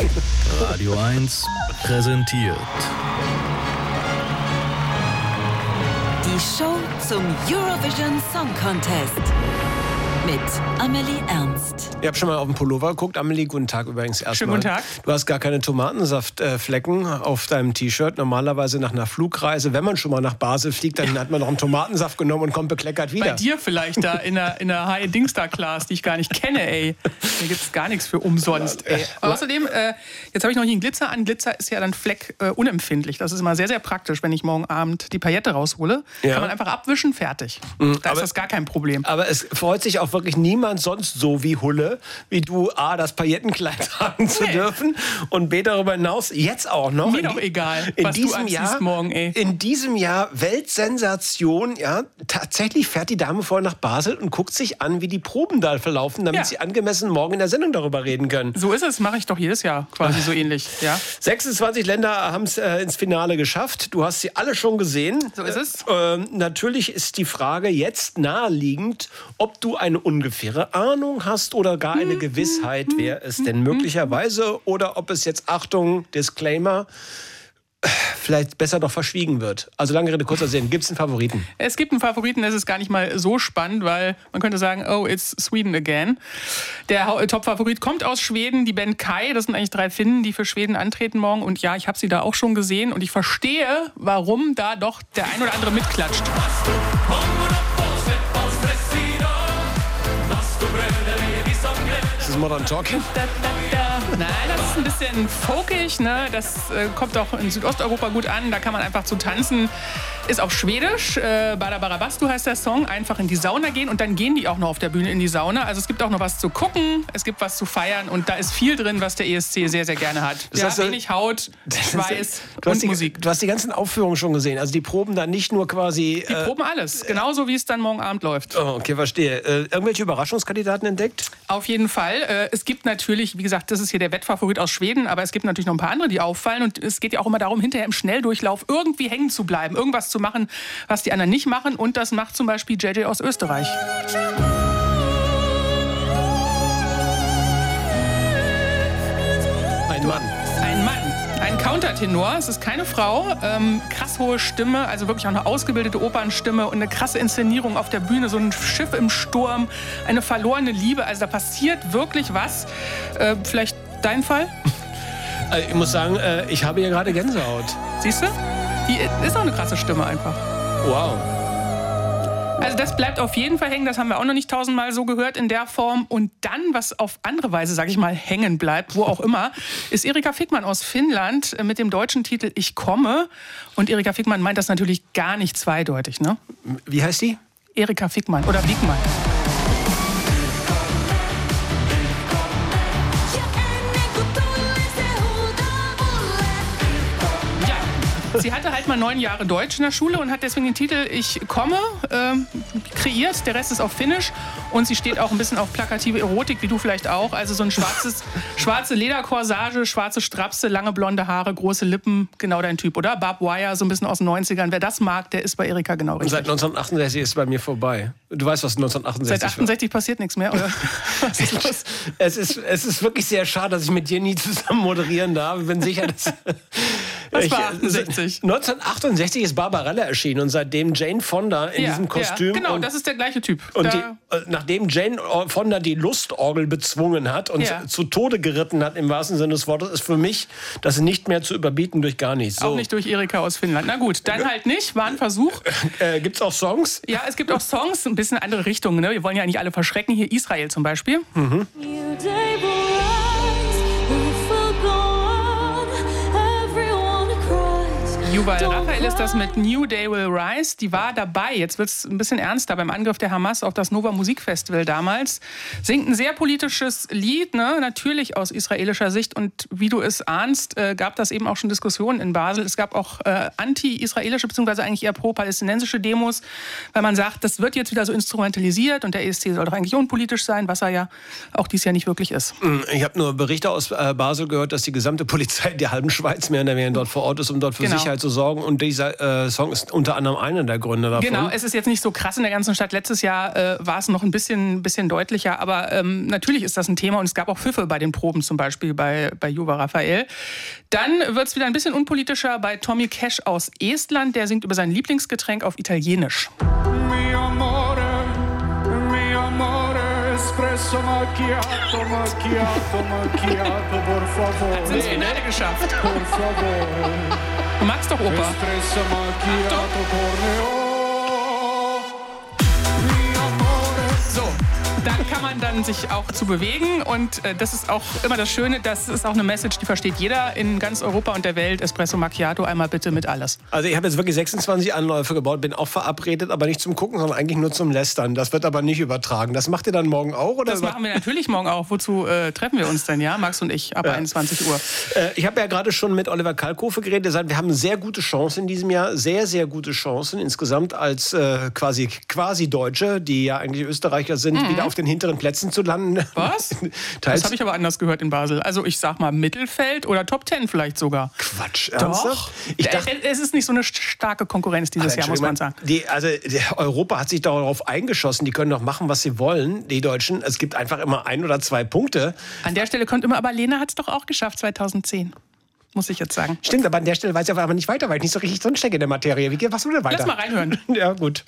Radio 1 präsentiert. Die Show zum Eurovision Song Contest mit Amelie Ernst. Ihr habt schon mal auf den Pullover geguckt. Amelie, guten Tag übrigens erstmal. Schönen guten Tag. Du hast gar keine Tomatensaftflecken auf deinem T-Shirt. Normalerweise nach einer Flugreise, wenn man schon mal nach Basel fliegt, dann hat man noch einen Tomatensaft genommen und kommt bekleckert wieder. Bei dir vielleicht da in der High-Dingstar-Class, die ich gar nicht kenne, ey. Da gibt es gar nichts für umsonst, ey. Außerdem, jetzt habe ich noch hier einen Glitzer an. Glitzer ist ja dann fleckunempfindlich. Das ist immer sehr, sehr praktisch, wenn ich morgen Abend die Paillette raushole. Ja. Kann man einfach abwischen, fertig. Da ist das gar kein Problem. Aber es freut sich auch wirklich niemand sonst so wie Hulle, wie du, A, das Paillettenkleid tragen zu dürfen und B, darüber hinaus jetzt auch noch. Mir doch egal, was du anziehst morgen, ey. In diesem Jahr Weltsensation, ja, tatsächlich fährt die Dame vorher nach Basel und guckt sich an, wie die Proben da verlaufen, damit sie angemessen morgen in der Sendung darüber reden können. So ist es, mache ich doch jedes Jahr quasi so ähnlich, ja. 26 Länder haben es ins Finale geschafft. Du hast sie alle schon gesehen. So ist es. Natürlich ist die Frage jetzt naheliegend, ob du eine ungefähre Ahnung hast oder gar eine Gewissheit, wer es denn möglicherweise oder ob es jetzt, Achtung, Disclaimer, vielleicht besser doch verschwiegen wird. Also lange Rede, kurzer Sinn. Gibt es einen Favoriten? Es gibt einen Favoriten, das ist gar nicht mal so spannend, weil man könnte sagen, oh, it's Sweden again. Der Top-Favorit kommt aus Schweden, die Band Kai. Das sind eigentlich 3 Finnen, die für Schweden antreten morgen. Und ja, ich habe sie da auch schon gesehen. Und ich verstehe, warum da doch der ein oder andere mitklatscht. Ist das Modern Talking? Nein, das ist ein bisschen folkig, ne? Das kommt auch in Südosteuropa gut an. Da kann man einfach zu tanzen. Ist auf Schwedisch. Bara Bara Bastu heißt der Song. Einfach in die Sauna gehen und dann gehen die auch noch auf der Bühne in die Sauna. Also es gibt auch noch was zu gucken, es gibt was zu feiern und da ist viel drin, was der ESC sehr, sehr gerne hat. Ja, wenig Haut, Schweiß und Musik. Du hast die ganzen Aufführungen schon gesehen. Also die proben dann nicht nur quasi... Die proben alles. Genauso wie es dann morgen Abend läuft. Oh, okay, verstehe. Irgendwelche Überraschungskandidaten entdeckt? Auf jeden Fall. Es gibt natürlich, wie gesagt, das ist hier der Wettfavorit aus Schweden, aber es gibt natürlich noch ein paar andere, die auffallen. Und es geht ja auch immer darum, hinterher im Schnelldurchlauf irgendwie hängen zu bleiben, irgendwas zu machen, was die anderen nicht machen. Und das macht zum Beispiel JJ aus Österreich. Ein Mann. Ein Mann. Ein Countertenor, es ist keine Frau, krass hohe Stimme, also wirklich auch eine ausgebildete Opernstimme und eine krasse Inszenierung auf der Bühne, so ein Schiff im Sturm, eine verlorene Liebe, also da passiert wirklich was. Vielleicht dein Fall? Ich muss sagen, ich habe hier gerade Gänsehaut. Siehst du? Die ist auch eine krasse Stimme einfach. Wow. Also das bleibt auf jeden Fall hängen, das haben wir auch noch nicht 1000-mal so gehört in der Form. Und dann, was auf andere Weise, sage ich mal, hängen bleibt, wo auch immer, ist Erika Fickman aus Finnland mit dem deutschen Titel Ich komme. Und Erika Fickman meint das natürlich gar nicht zweideutig, ne? Wie heißt die? Erika Fickman oder Wickman. Sie hatte halt mal 9 Jahre Deutsch in der Schule und hat deswegen den Titel Ich komme kreiert. Der Rest ist auf Finnisch und sie steht auch ein bisschen auf plakative Erotik, wie du vielleicht auch. Also so ein schwarze Lederkorsage, schwarze Strapse, lange blonde Haare, große Lippen, genau dein Typ, oder? Barbed Wire, so ein bisschen aus den 90ern. Wer das mag, der ist bei Erika genau richtig. Und seit 1968 ist es bei mir vorbei. Du weißt, was 1968 Seit 68 passiert nichts mehr, oder? Was ist los? Es ist wirklich sehr schade, dass ich mit dir nie zusammen moderieren darf. Ich bin sicher, dass... Was war 68? 1968 ist Barbarella erschienen und seitdem Jane Fonda in diesem Kostüm... Ja, genau, das ist der gleiche Typ. Und nachdem Jane Fonda die Lustorgel bezwungen hat und zu Tode geritten hat, im wahrsten Sinne des Wortes, ist für mich das nicht mehr zu überbieten durch gar nichts. So. Auch nicht durch Erika aus Finnland. Na gut, dann halt nicht, war ein Versuch. Gibt's auch Songs? Ja, es gibt auch Songs, ein bisschen andere Richtungen. Ne? Wir wollen ja nicht alle verschrecken. Hier Israel zum Beispiel. Mhm. Yuval Raphael ist das mit New Day Will Rise. Die war dabei. Jetzt wird es ein bisschen ernster beim Angriff der Hamas auf das Nova Musikfestival damals. Singt ein sehr politisches Lied, ne? Natürlich aus israelischer Sicht. Und wie du es ahnst, gab das eben auch schon Diskussionen in Basel. Es gab auch anti-israelische bzw. eigentlich eher pro-palästinensische Demos, weil man sagt, das wird jetzt wieder so instrumentalisiert und der ESC soll doch eigentlich unpolitisch sein, was er ja auch dies Jahr nicht wirklich ist. Ich habe nur Berichte aus Basel gehört, dass die gesamte Polizei der halben Schweiz mehr oder weniger dort vor Ort ist, um dort für Sicherheit zu besorgen. Und dieser Song ist unter anderem einer der Gründe davon. Genau, es ist jetzt nicht so krass in der ganzen Stadt. Letztes Jahr war es noch ein bisschen deutlicher. Aber natürlich ist das ein Thema. Und es gab auch Pfiffe bei den Proben, zum Beispiel bei Yuva Raphael. Dann wird es wieder ein bisschen unpolitischer bei Tommy Cash aus Estland. Der singt über sein Lieblingsgetränk auf Italienisch. Mi amore, espresso macchiato, macchiato, macchiato, por favore. Hat's ins Finale geschafft. Por favore. Du magst doch Oper. Espresso macchiato, corneo. Mi amore. So, da kann man dann sich auch zu bewegen und das ist auch immer das Schöne, das ist auch eine Message, die versteht jeder in ganz Europa und der Welt. Espresso Macchiato, einmal bitte mit alles. Also ich habe jetzt wirklich 26 Anläufe gebaut, bin auch verabredet, aber nicht zum Gucken, sondern eigentlich nur zum Lästern. Das wird aber nicht übertragen. Das macht ihr dann morgen auch? Oder? Das machen wir natürlich morgen auch. Wozu treffen wir uns denn, ja? Max und ich, ab 21 Uhr. Ich habe ja gerade schon mit Oliver Kalkofe geredet. Er sagt, wir haben sehr gute Chancen in diesem Jahr. Sehr, sehr gute Chancen insgesamt als quasi Deutsche, die ja eigentlich Österreicher sind, wieder auf den hinteren Plätzen zu landen. Was? Das habe ich aber anders gehört in Basel. Also ich sag mal Mittelfeld oder Top 10 vielleicht sogar. Quatsch, ernsthaft? Doch. Es ist nicht so eine starke Konkurrenz dieses Jahr, muss man sagen. Europa hat sich darauf eingeschossen. Die können doch machen, was sie wollen, die Deutschen. Es gibt einfach immer 1 oder 2 Punkte. An der Stelle kommt immer, aber Lena hat es doch auch geschafft 2010. Muss ich jetzt sagen. Stimmt, aber an der Stelle weiß ich aber nicht weiter, weil ich nicht so richtig drinstecke in der Materie. Wie geht was du denn weiter? Lass mal reinhören. Ja, gut.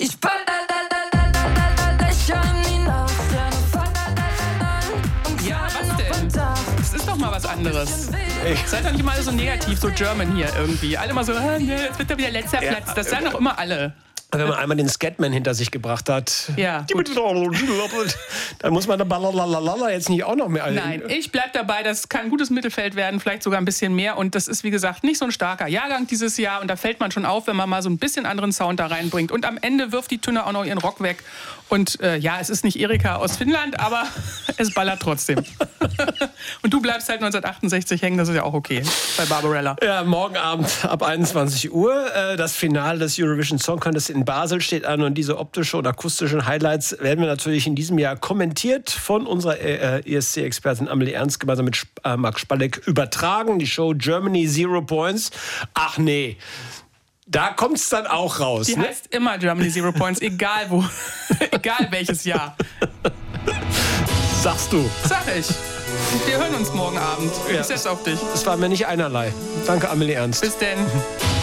Ja, was denn? Das ist doch mal was anderes. Seid doch nicht mal so negativ, so German hier irgendwie. Alle mal so, jetzt wird da wieder letzter Platz. Das sagen doch immer alle. Wenn man einmal den Scatman hinter sich gebracht hat, ja, dann muss man da Balalala jetzt nicht auch noch mehr. Nein, ich bleib dabei, das kann ein gutes Mittelfeld werden, vielleicht sogar ein bisschen mehr. Und das ist, wie gesagt, nicht so ein starker Jahrgang dieses Jahr. Und da fällt man schon auf, wenn man mal so ein bisschen anderen Sound da reinbringt. Und am Ende wirft die Tünne auch noch ihren Rock weg. Und ja, es ist nicht Erika aus Finnland, aber es ballert trotzdem. Und du bleibst halt 1968 hängen, das ist ja auch okay bei Barbarella. Ja, morgen Abend ab 21 Uhr. Das Finale des Eurovision Song Contest in Basel steht an. Und diese optische und akustischen Highlights werden wir natürlich in diesem Jahr kommentiert von unserer ESC-Expertin Amelie Ernst gemeinsam mit Marc Spalleck übertragen. Die Show Germany Zero Points. Ach nee. Da kommt es dann auch raus. Die heißt immer Germany Zero Points, egal wo, egal welches Jahr. Sagst du. Sag ich. Wir hören uns morgen Abend. Ich setze auf dich. Es war mir nicht einerlei. Danke, Amelie Ernst. Bis denn.